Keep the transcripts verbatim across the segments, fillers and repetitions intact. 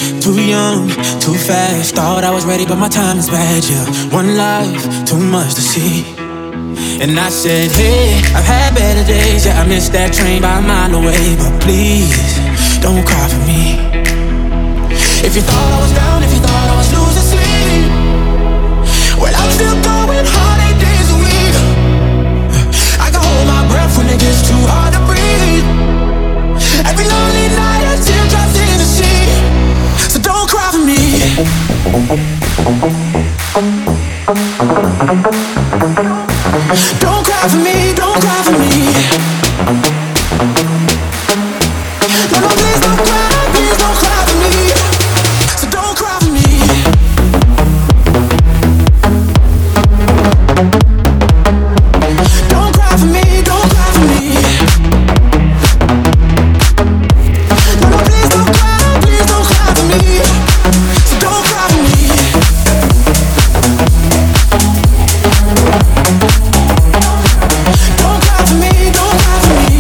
Too young, too fast. Thought I was ready, but my time is bad. Yeah, one life, too much to see. And I said, hey, I've had better days. Yeah, I missed that train by a mile away. But please, don't cry for me. If you thought I was down, if you thought I was losing sleep, well, I'm still going hard eight days a week. I can hold my breath when it gets too hard to breathe. Every lonely night a tear drops in the sea. So don't cry for me. Don't cry for me, don't cry for me. No, no, please don't cry, please don't cry for me. So don't cry for me. Don't cry for me, don't cry for me. No, no, please don't cry, please don't cry for me. So don't cry for me. Don't cry for me, don't cry for me.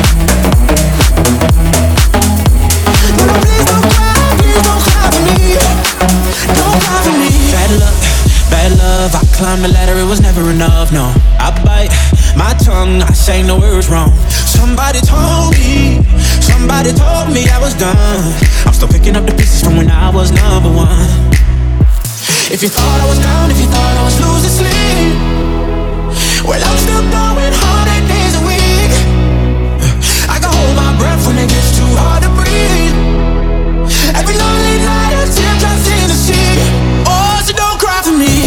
No, no, please don't cry, please don't cry for me. Don't cry for me. Bad luck, bad love. I climbed the ladder, it was never enough, no. I bite my tongue, I say no words wrong. Somebody told me, somebody told me I was done. I'm still picking up the pieces from when I was number one. If you thought I was down, if you thought I was losing sleep, well, I'm still going hard eight days a week. I can hold my breath when it gets too hard to breathe. Every lonely night a tear drops in the sea. Oh, so don't cry for me.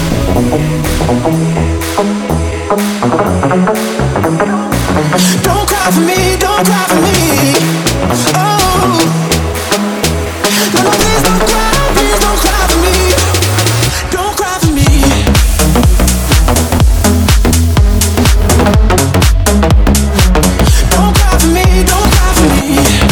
Don't cry for me, don't cry for me. Oh, no, no, please don't cry, please don't cry for me. Don't cry for me. Don't cry for me, don't cry for me.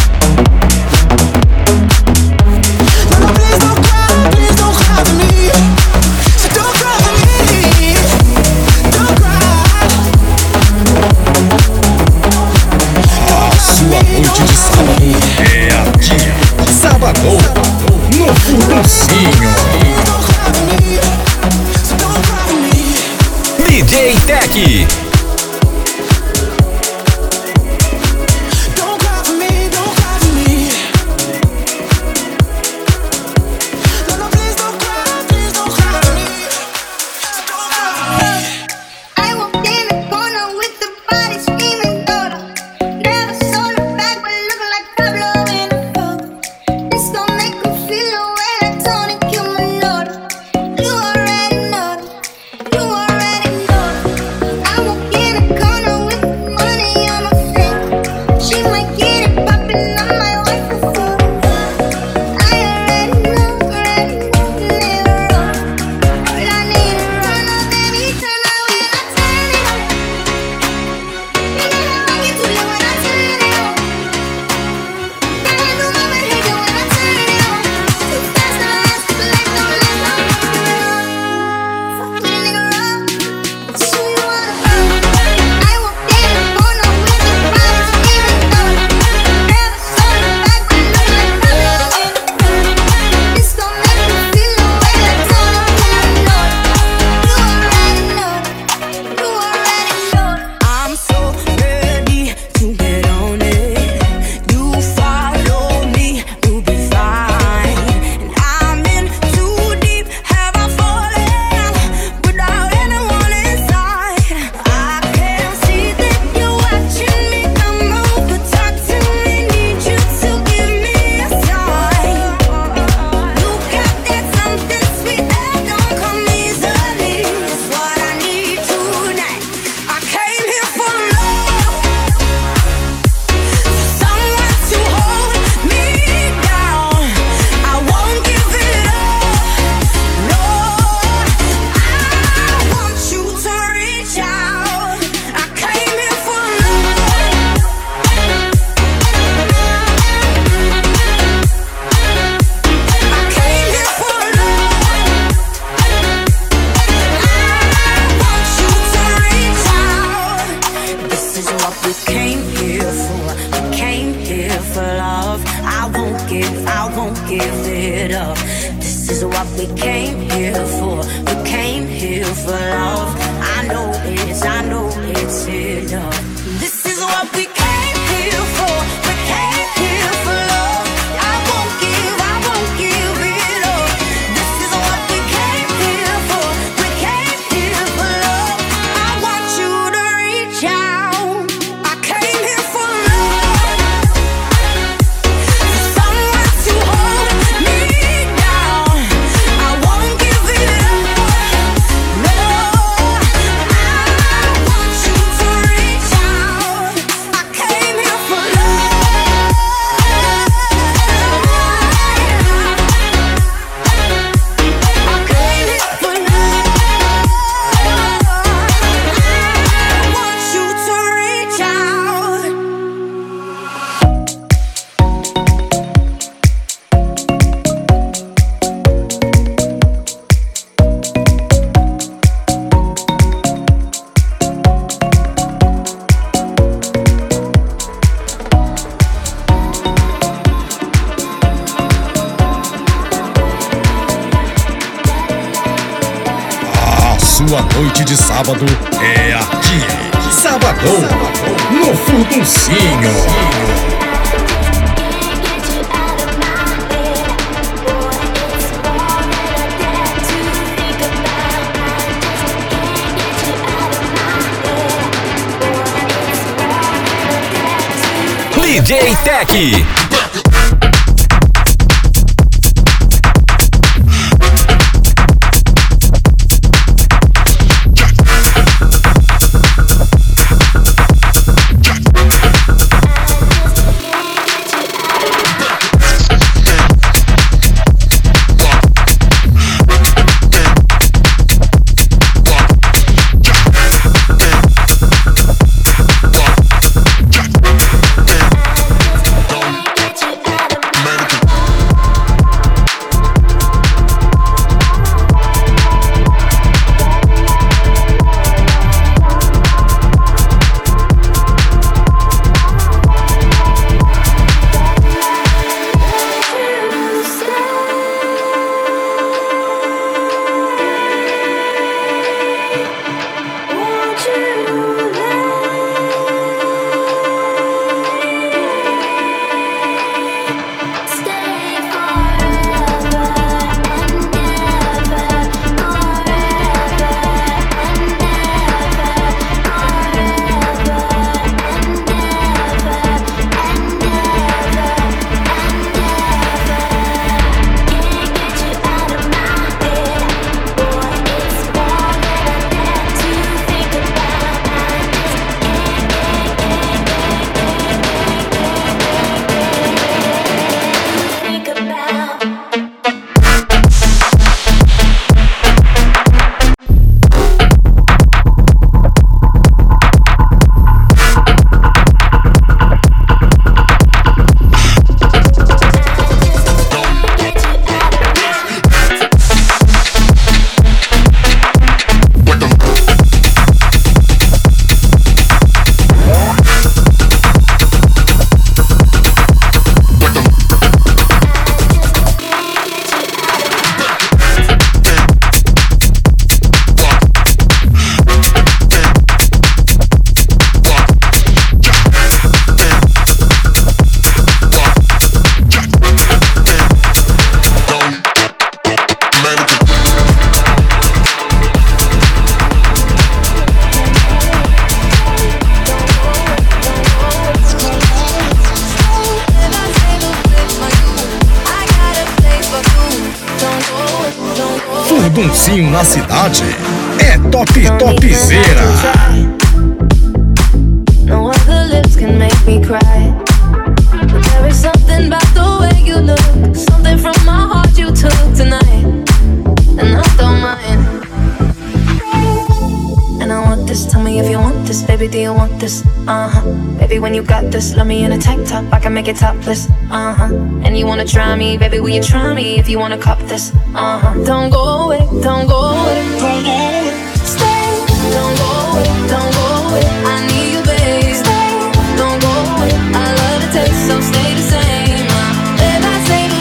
No, no, please don't cry, please don't cry for me. So don't cry for me. Don't cry. A sua noite de sábado é aqui. Sabadão no Furuncinho. D J Tech. I won't leave, I won't give it up. This is what we came here for. We came here for love. I know it's, I know it's enough. This is what we came here for. We came here for love. I won't give, I won't give it up. This is what we came here for. We came here for love. I want you to reach out. I came here for love. For someone to hold me down. I won't give it up. No, I want you to reach out. I came here for love. I came here for love. I want you to reach out. A sua noite de sábado é aqui. Sabadão no Furduncinho. D J Tech. Furduncinho na cidade é top topzera. No other lips can make me cry. But there is something about the way you look, something from my heart you took tonight, and I don't mind. And I want this, tell me if you want this, baby, do you want this? Uh-huh, baby, when you got this, love me in a tank top, I can make it topless. Uh-huh, and you wanna try me, baby, will you try me if you wanna cop this? Uh-huh, don't go away, don't go away, don't go away, stay, don't go away, don't go away, I need you, baby, stay, don't go away, I love the taste, so stay the same. Uh, baby, I say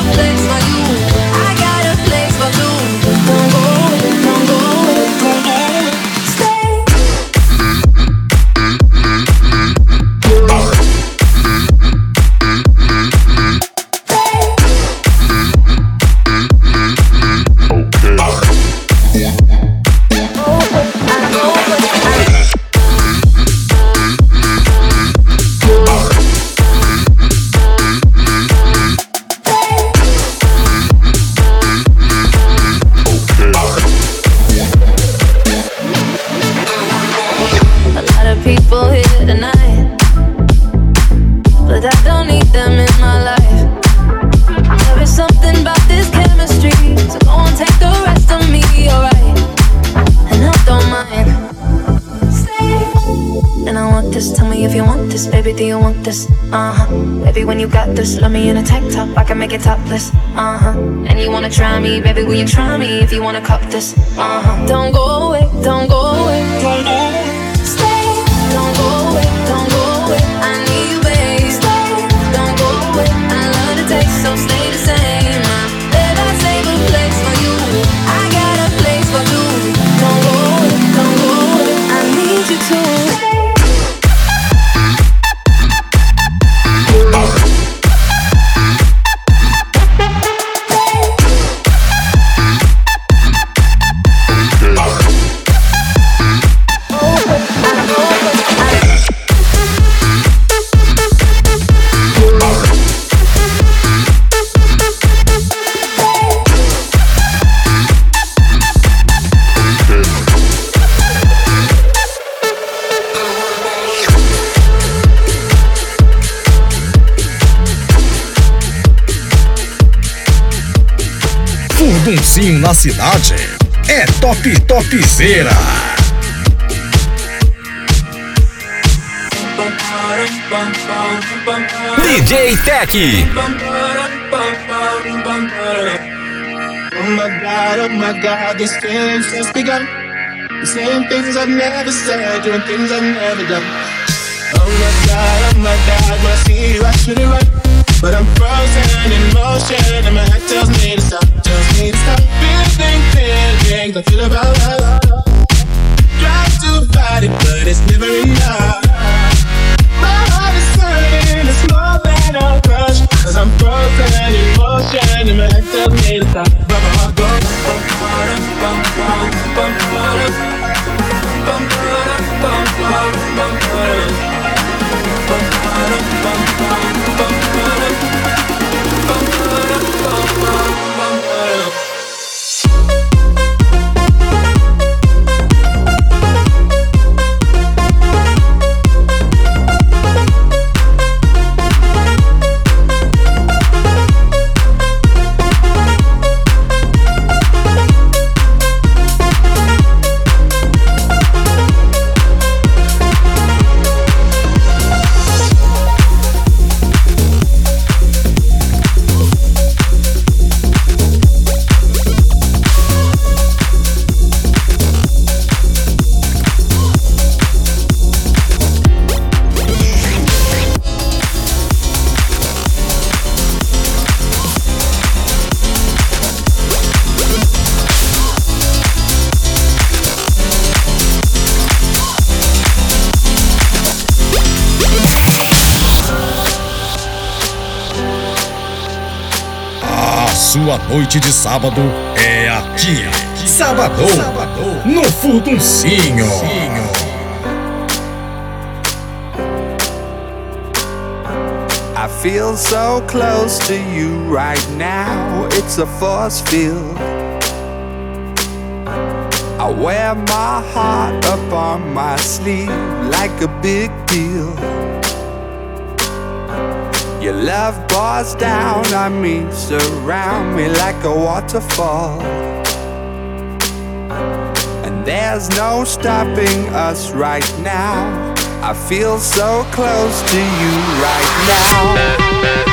baby, do you want this? Uh-huh. Baby, when you got this, love me in a tank top, I can make it topless. Uh-huh. And you wanna try me, baby, will you try me if you wanna cup this? Uh-huh. Don't go away, don't go away, don't go away. Stay, don't go away, don't go away. I need you, baby. Stay, don't go away. I love the taste, so stay the same. Let I save a place for you. I got a place for you. Don't go away, don't go away. I need you to. Furduncinho na cidade é top topzera. D J Tech. Oh my God, oh my God, this feeling's just begun. Saying things I've never said, doing things I've never done. Oh my God, oh my God, when I see you I should it right, but I'm frozen in motion and my head tells me to stop, tells me to stop. Feeling, feelings I feel about love. Try to fight it, but it's never enough. My heart is hurting, it's more than a crush, cause I'm frozen in motion and my head tells me to stop. But my heart goes bum, bum, bum, bum, bum, bum, bum, bum, bum, bum, bum. Sua noite de sábado é aqui. Sabadão, no Furduncinho. I feel so close to you right now, it's a force field. I wear my heart up on my sleeve like a big deal. Your love pours down on me, surround me like a waterfall. And there's no stopping us right now. I feel so close to you right now.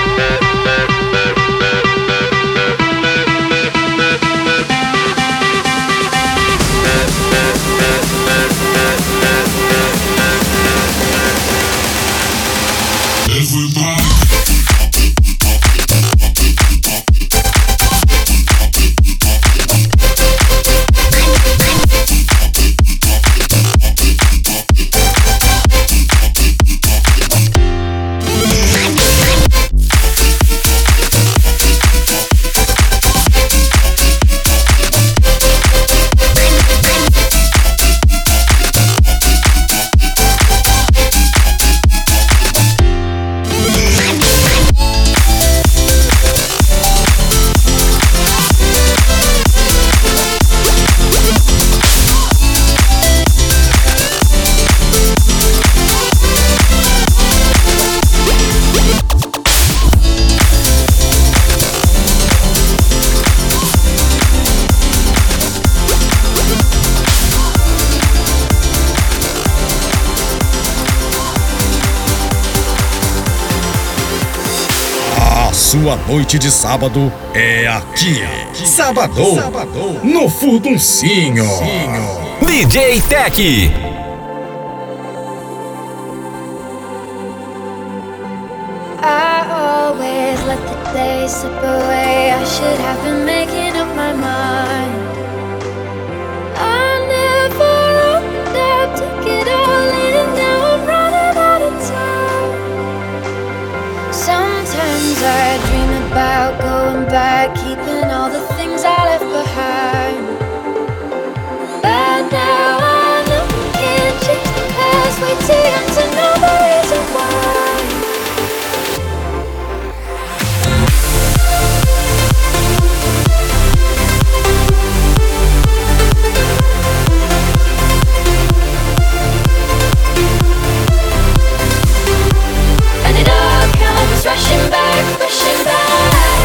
sua noite de sábado é aqui. Sabadão, no Furduncinho. D J Tech. I always let the day slip away. I should have been making up my mind. I never opened up, took it all in, and now I'm running out of time. Sometimes I dream about going back, keeping all the things I left behind. But now I know I can't change the past. Wait too young to know the reason why. Rushing back, rushing back.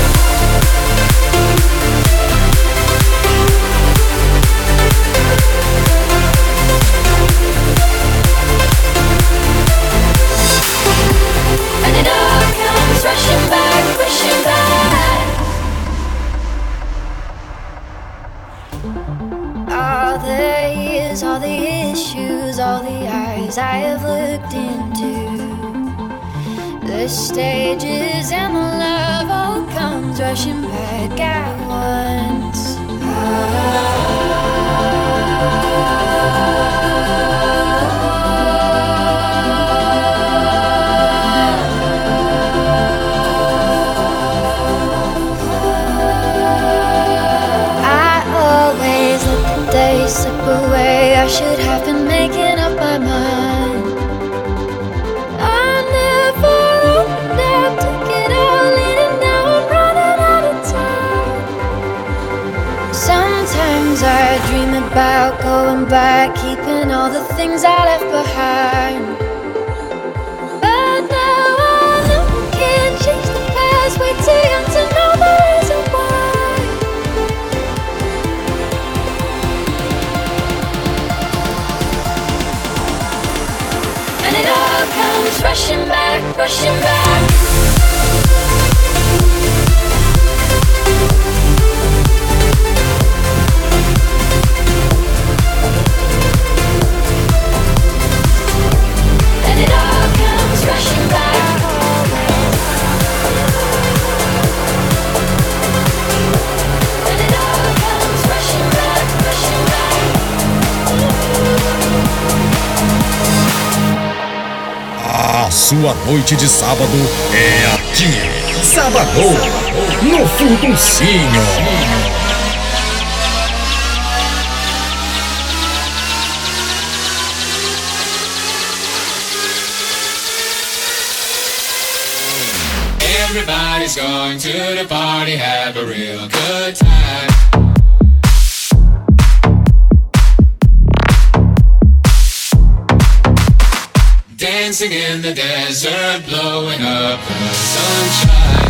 And it all comes rushing back, rushing back. All the years, all the issues, all the eyes I have looked into, the stages and the love all comes rushing back at once. I always let the days slip away. I should have been making up my mind. I dream about going back, keeping all the things I left behind. But now I know I can't change the past. Way too young to know the reason why. And it all comes rushing back, rushing back. Rushing back. And it all comes rushing back, rushing back. A sua noite de sábado é aqui. Sabadão, no Furduncinho. Everybody's going to the party, have a real good time. Dancing in the desert, blowing up the sunshine.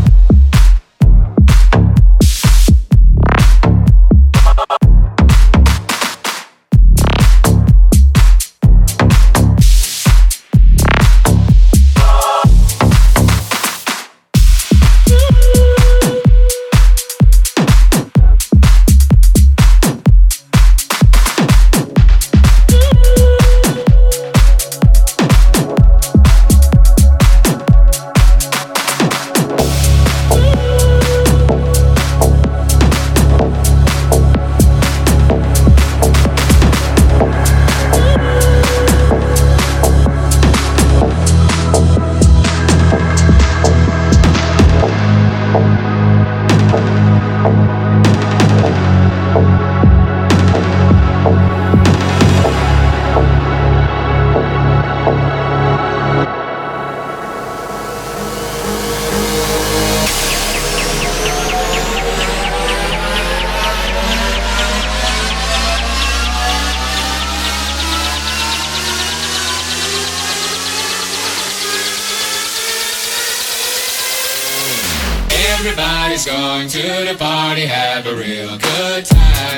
Everybody's going to the party, have a real good time.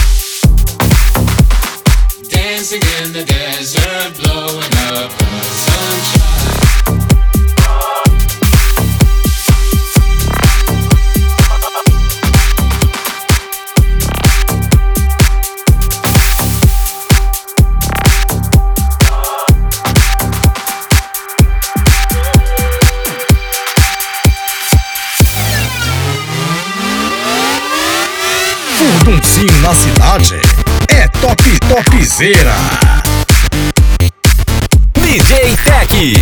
Dancing in the desert, blowing up the sun. Furduncinho na cidade é top topzera. D J Tech.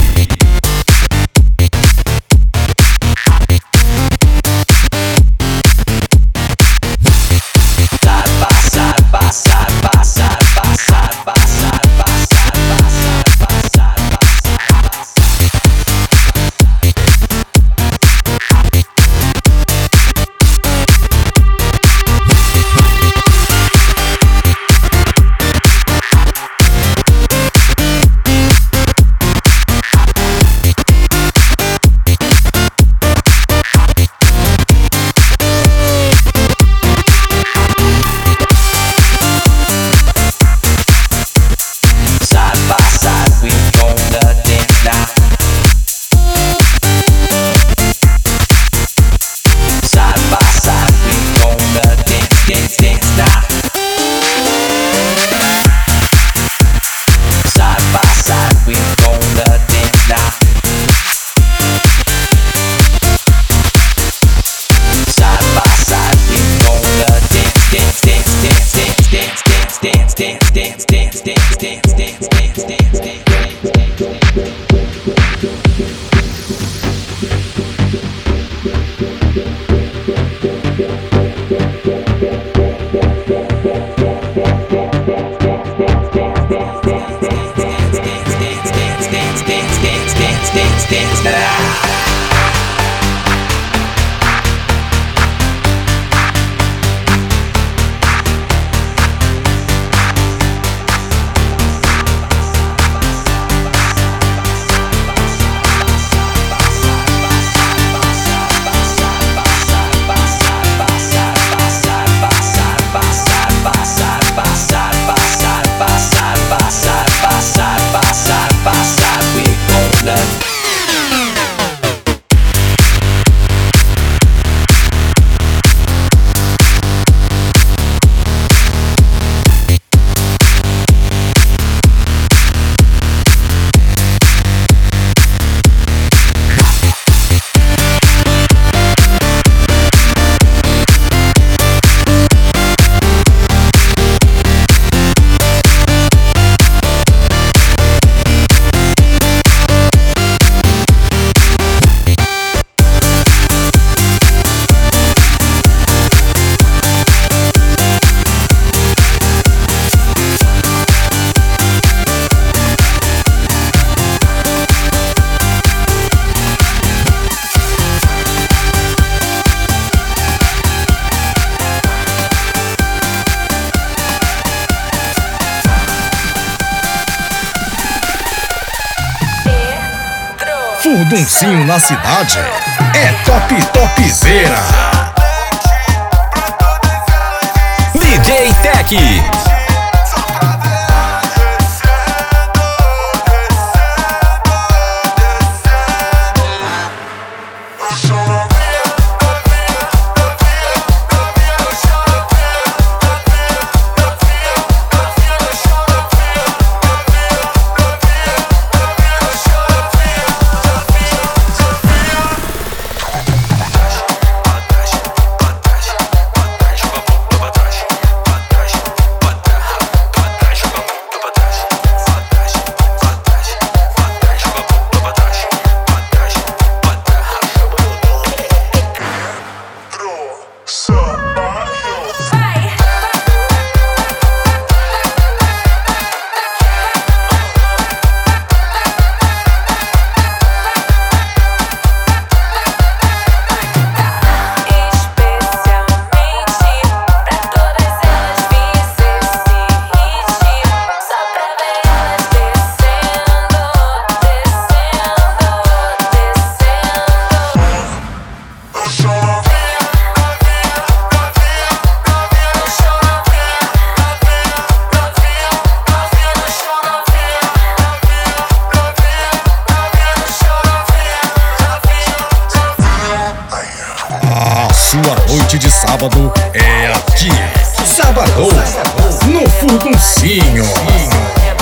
Furduncinho na cidade é top topzera. D J Tech. Sua noite de sábado é aqui. Sabadão no Furduncinho.